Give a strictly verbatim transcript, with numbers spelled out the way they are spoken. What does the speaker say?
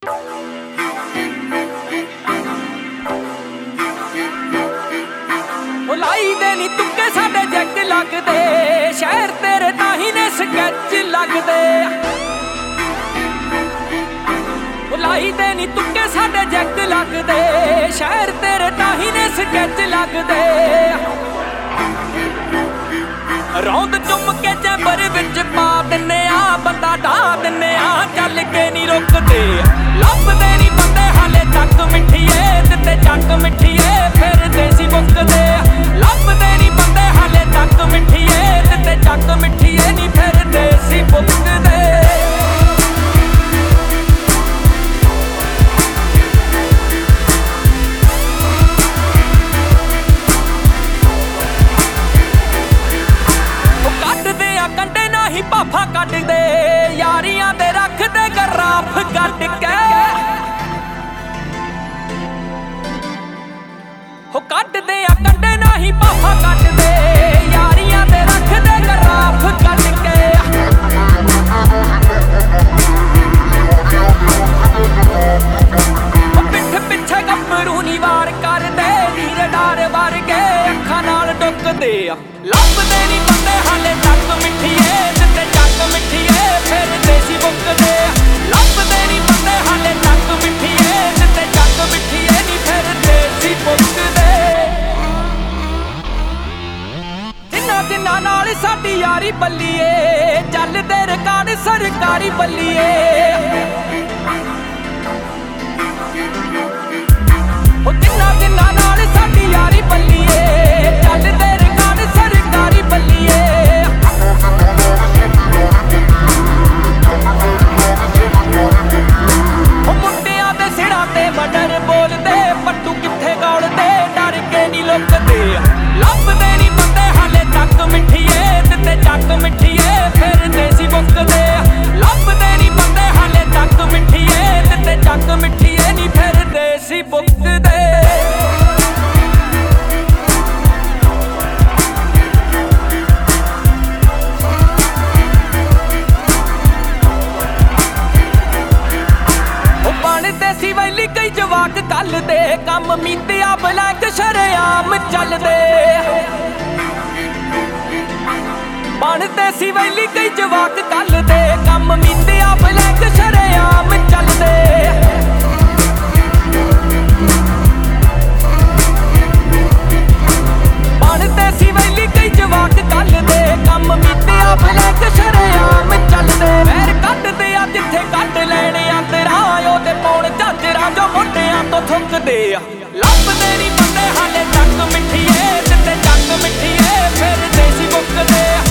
लाई दे नी तुक्के साडे जग लगदे, शहर तेरे ताही ने स्कैच लगदे। लाई दे नी तुक्के साडे जग लगदे, शहर तेरे ताही ने स्कैच लगदे। रौंद चुम के चैंबर विच पा दिन्ने आ, बंदा ढा दिन्ने आ, चल के नी रुकदे। लभदे नी बंदे हाले तक मिठिए, दित्ते चक मिठिए फिर देसी मुकदे। लभदे नी बंदे हाले तक मिठिए, दित्ते चक मिठिए नी फिर देसी मुकदे। भाफा कट दे यारियां दे, रख दे गराफ कट के। हो कट दे कंडे नाही भाफा कट दे, यारियां दे रख दे गराफ कट के। पिठ पिछे गभरू नी वार कर दे, नीर डार वर्गे अखां नाल डुक दे। लभदे नी बंदे हाले तक मिठिए, दित्ते चक मिठिए फिर देसी मुकदे। लभदे नी बंदे हाले तक मिठिए, दित्ते चक मिठिए नी फिर देसी मुकदे। जिन्ना जिन्ना नाल साडी यारी बल्लीए, चलदे रिकार्ड सरकारी बल्लीए। जिन्ना जिन्ना नाल साडी यारी बल्लीए, चलदे रिकार्ड सरकारी बल्लीए। मुंडियां दे सिरां ते मर्डर बोलदे, पट्टू कित्थे गौलदे, डर के नी लुकदे। लभदे नी बंदे हाले तक मिठिए, दित्ते चक मिठिए फिर देसी मुकदे। लभदे नी बंदे हाले तक मिठिए, दित्ते चक मिठिए नी फिर देसी मुकदे। देसी वैली कई जवाक कल दे, कम मीतिया ब्लैक शरेआम चलदे। बन देसी वैली कई जवाक कल दे, कम मीतिया ब्लैक शरेआम चलदे। बन देसी वैली कई जवाक कल दे, कम मीतिया ब्लैक शरेआम चलदे। पैर कट दे आ जिथे कट लेने अंदरा, ओदे पौण झांजरा जो मोढियां तो थुकदे। लभदे नी बंदे हाले तक मिठिए, दित्ते चक मिठिए फिर देसी मुकदे।